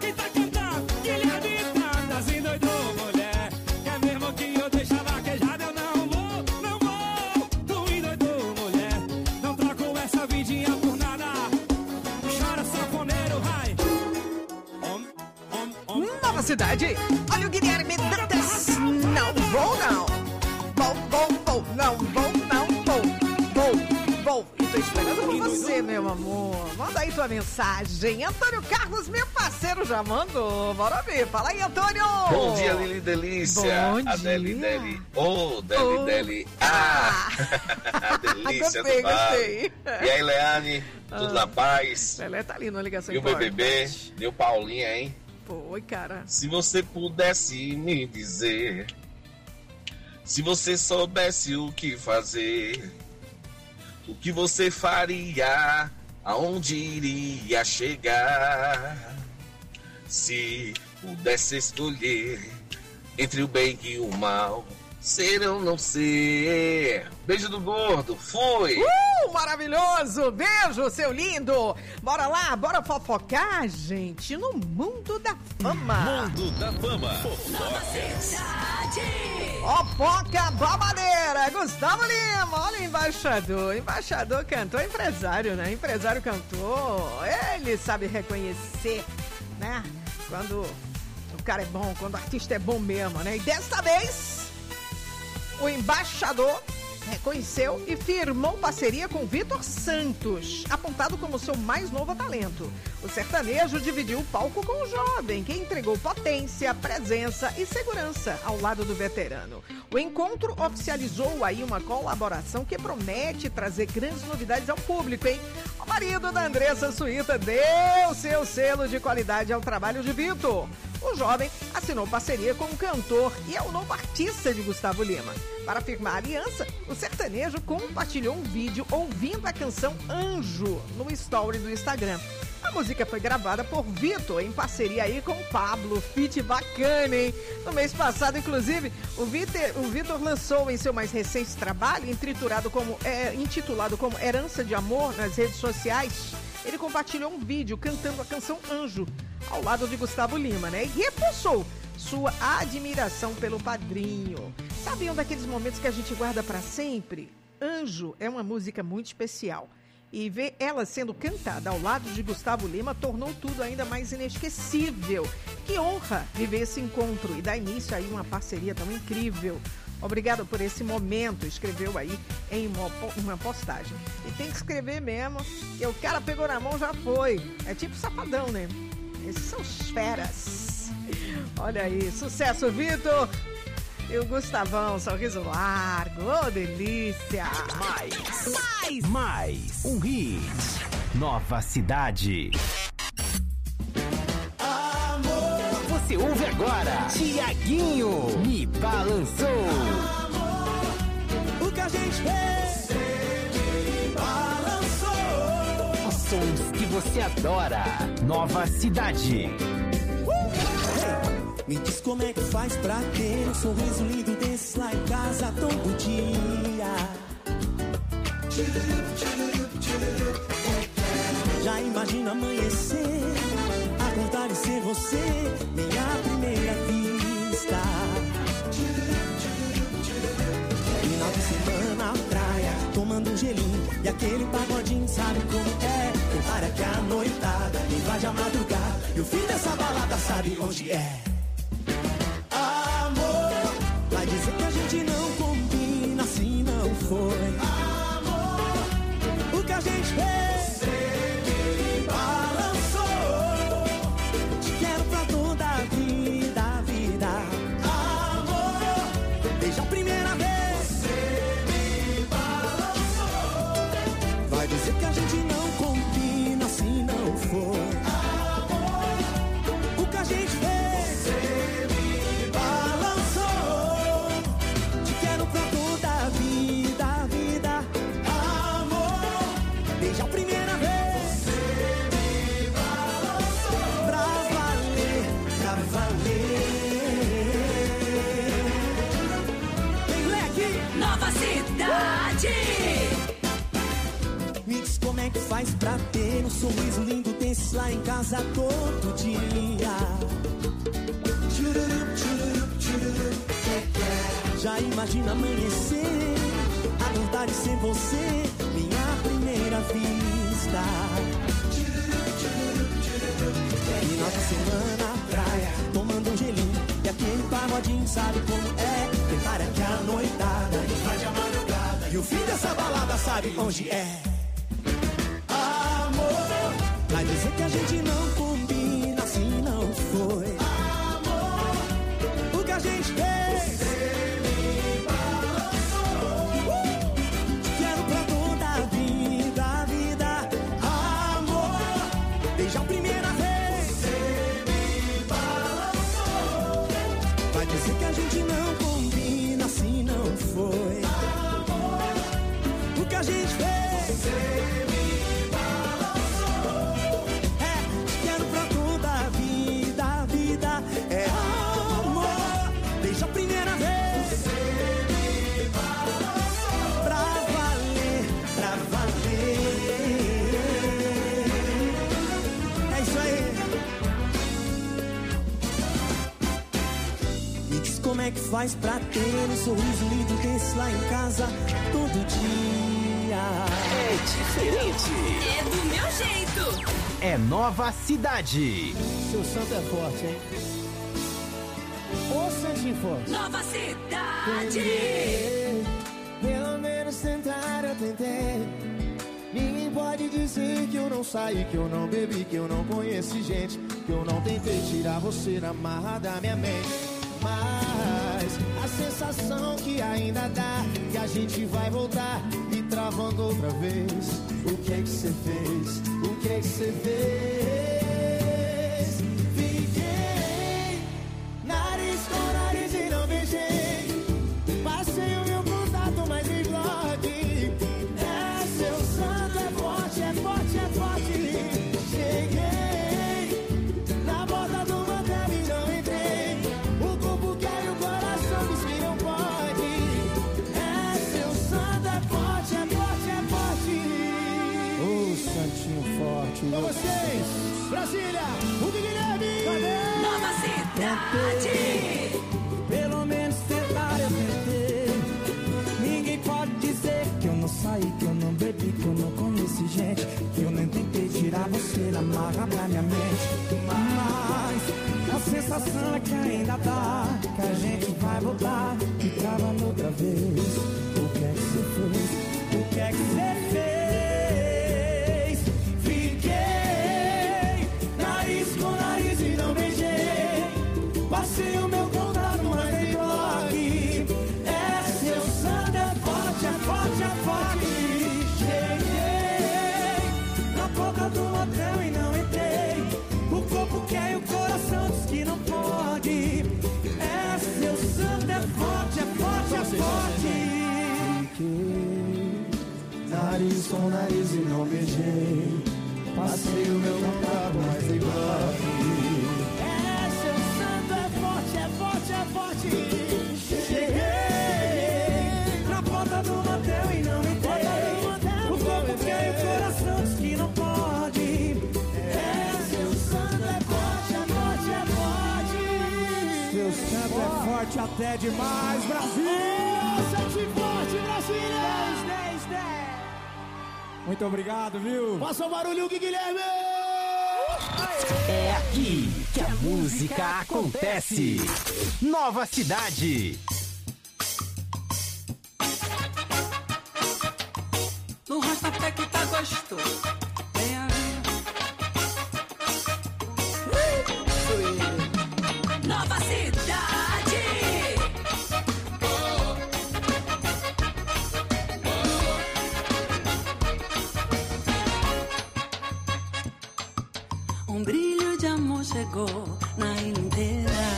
Cidade. Olha o Guilherme Dantas. Não vou, não. Vou, vou, vou. Não vou, não vou. Vou, vou. E tô esperando por você, meu amor. Manda aí tua mensagem. Antônio Carlos, meu parceiro, já mandou. Bora ver. Fala aí, Antônio. Bom dia, Lili Delícia. Bom dia. A Deli Deli. Ô, oh, Deli oh. Deli. Ah! A delícia gostei, do bar. Gostei. E aí, Leane? Tudo na paz? Lelé tá ali na ligação. E o B B B? Deu Paulinha, hein? Oi, cara. Se você pudesse me dizer, se você soubesse o que fazer, o que você faria, aonde iria chegar, se pudesse escolher entre o bem e o mal, ser ou não ser. Beijo do gordo, fui! Uh, maravilhoso! Beijo, seu lindo! Bora lá, bora fofocar, gente, no mundo da fama. Mundo da fama. Fofocas. Fofoca babadeira. Gustavo Lima, olha o embaixador. Embaixador cantor, empresário, né? Empresário cantor. Ele sabe reconhecer, né? Quando o cara é bom, quando o artista é bom mesmo, né? E desta vez, o embaixador reconheceu e firmou parceria com Vitor Santos, apontado como seu mais novo talento. O sertanejo dividiu o palco com o jovem, que entregou potência, presença e segurança ao lado do veterano. O encontro oficializou aí uma colaboração que promete trazer grandes novidades ao público, hein? O marido da Andressa Suíta deu seu selo de qualidade ao trabalho de Vitor. O jovem assinou parceria com o cantor e é o novo artista de Gustavo Lima. Para firmar a aliança, o sertanejo compartilhou um vídeo ouvindo a canção Anjo no story do Instagram. A música foi gravada por Vitor em parceria aí com Pablo, feat bacana, hein? No mês passado, inclusive, o Vitor, o Vitor lançou em seu mais recente trabalho, intitulado como, é, intitulado como Herança de Amor, nas redes sociais. Ele compartilhou um vídeo cantando a canção Anjo, ao lado de Gustavo Lima, né? E reforçou sua admiração pelo padrinho. Sabe um daqueles momentos que a gente guarda para sempre? Anjo é uma música muito especial. E ver ela sendo cantada ao lado de Gustavo Lima tornou tudo ainda mais inesquecível. Que honra viver esse encontro e dar início aí uma parceria tão incrível. Obrigado por esse momento, escreveu aí em uma, uma postagem. E tem que escrever mesmo, que o cara pegou na mão, já foi. É tipo Safadão, né? Esses são os feras. Olha aí, sucesso, Vitor! E o Gustavão, sorriso largo, ô oh, delícia! Mais, mais, mais um hit. Nova Cidade. Amor. Você ouve agora, Tiaguinho me balançou. Amor. O que a gente fez? Você me balançou. Os sons que você adora. Nova Cidade. Me diz como é que faz pra ter um sorriso lindo desse lá em casa todo dia. Já imagino amanhecer, acordar e ser você, minha primeira vista. Final de semana na praia, tomando um gelinho E aquele pagodinho sabe como é. Prepara que a noitada invade a madrugada. E o fim dessa balada sabe onde é. Amor, vai dizer que a gente não combina, assim não foi. Amor, o que a gente fez, você me balançou. Te quero pra toda a vida, a vida. Amor, desde a primeira vez, você me balançou. Vai dizer que a gente não combina, assim não foi. Amor, o que a gente fez, você me balançou. Te quero pra toda a vida, a vida. Amor, desde a primeira vez, você me balançou. Pra valer, pra valer. Vem, leque! Nova Cidade. Me diz como é que faz pra ter um sorriso lindo desse lá em casa todo dia. Tchururup, tchururup, tchururup, tchururup. Já imagina amanhecer, acordar e ser você, minha primeira vista. Tchururup, tchururup, tchururup. Final de semana, praia, tomando um gelinho. E aquele pagodinho sabe como é. Prepara que a noitada invade a madrugada. E o fim dessa balada sabe onde é. Amor, vai dizer que a gente não combina, assim não foi. Amor, o que a gente fez, você me balançou. uh! Te quero pra toda a vida, a vida. Amor, desde a primeira vez, você me balançou. Vai dizer que a gente não combina, assim não foi. Amor, o que a gente fez, você me é amor, desde a primeira vez, você me balançou. Pra valer, pra valer. É isso aí. Me diz como é que faz pra ter um sorriso lindo desse lá em casa todo dia. É diferente. É do meu jeito. É Nova Cidade. Seu santo é forte, hein? Ô, Santinho forte. Nova Cidade. Pelo menos tentar eu tentei. Ninguém pode dizer que eu não saí, que eu não bebi, que eu não conheci gente, que eu não tentei tirar você na marra da minha mente. Mas a sensação que ainda dá, que a gente vai voltar e travando outra vez. O que é que você fez? O que é que você fez? Fiquei nariz com nariz e não beijei. Passei o meu contato, mas em bloque. É, seu santo é forte, é forte, é forte. Cheguei na porta do motel e não entrei. O corpo quer e o coração diz que não pode. É, seu santo é forte, é forte, é forte. Ô, santinho forte. Com vocês, Brasília, o Guilherme. Nova Cidade. Pelo menos tentar eu tentei. Ninguém pode dizer que eu não saí, que eu não bebi, que eu não conheci gente, que eu nem tentei tirar você da marra da minha mente. Mas a sensação é que ainda dá, que a gente vai voltar e travando outra vez. O que é que você fez? O que é que você fez? Fiquei nariz com nariz e não beijei. Passei o meu contato, mas em bloque. É, seu santo é forte, é forte, é forte. Cheguei na porta do motel e não entrei. O corpo quer e o coração diz que não pode. É, seu santo é forte, é forte, é forte. Fiquei nariz com nariz e não beijei. Passei o meu contato, mas em bloque. É forte. Cheguei na porta do motel e não entrei. O corpo quer e o coração diz que não pode. É, seu santo é forte, é forte, é forte. Seu santo é forte até demais, Brasil. Sente forte, Brasília. dez, dez, dez. Muito obrigado, viu? Passa o barulho, Guilherme! É aqui que a música acontece. Nova Cidade. No rosto até que tá gostoso. Vem a ver. Nova Cidade. Um brilho de amor chegou na ilha inteira.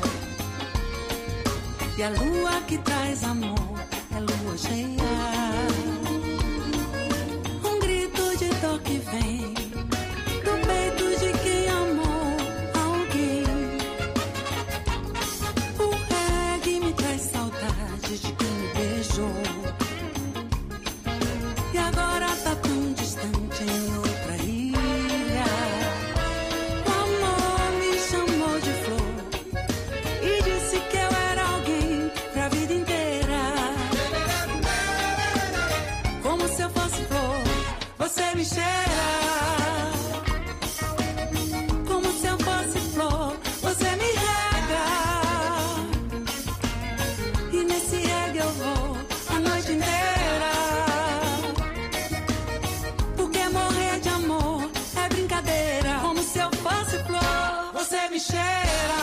E a lua que traz amor é lua cheia. Um grito de dor que vem do peito de quem amou alguém. O reggae me traz saudade de quem me beijou. E agora tá tão distante em outra ilha. O amor me chamou de flor e disse que eu era alguém pra vida inteira. Como se eu fosse flor, você me cheira. Como se eu fosse flor, você me rega. E nesse rega eu vou a noite inteira. Porque morrer de amor é brincadeira. Como se eu fosse flor, você me cheira.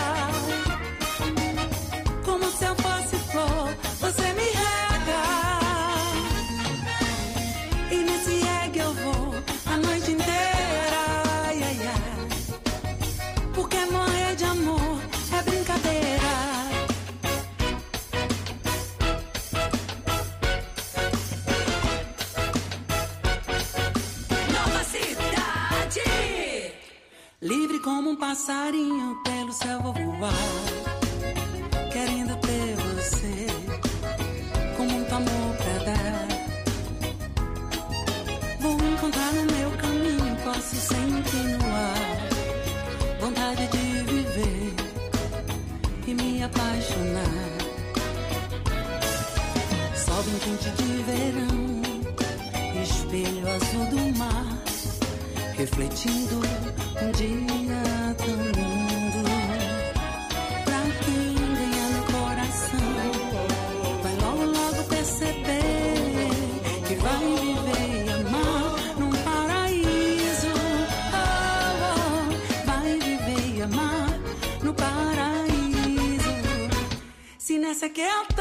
Como se eu fosse flor, você me rega. E nesse reggae eu vou a noite inteira. Ai, ai, ai. Porque morrer de amor é brincadeira. Nova Cidade. Livre como um passarinho pelo céu vou voar. Querendo ter você com muito amor pra dar. Vou encontrar no meu caminho, posso sentir no ar vontade de viver e me apaixonar. Sol bem quente de verão, espelho azul do mar, refletindo um dia tão lindo. Pra quem ganha no coração, vai logo logo perceber que vai viver e amar num paraíso. Oh, oh, vai viver e amar no paraíso. Se nessa que é a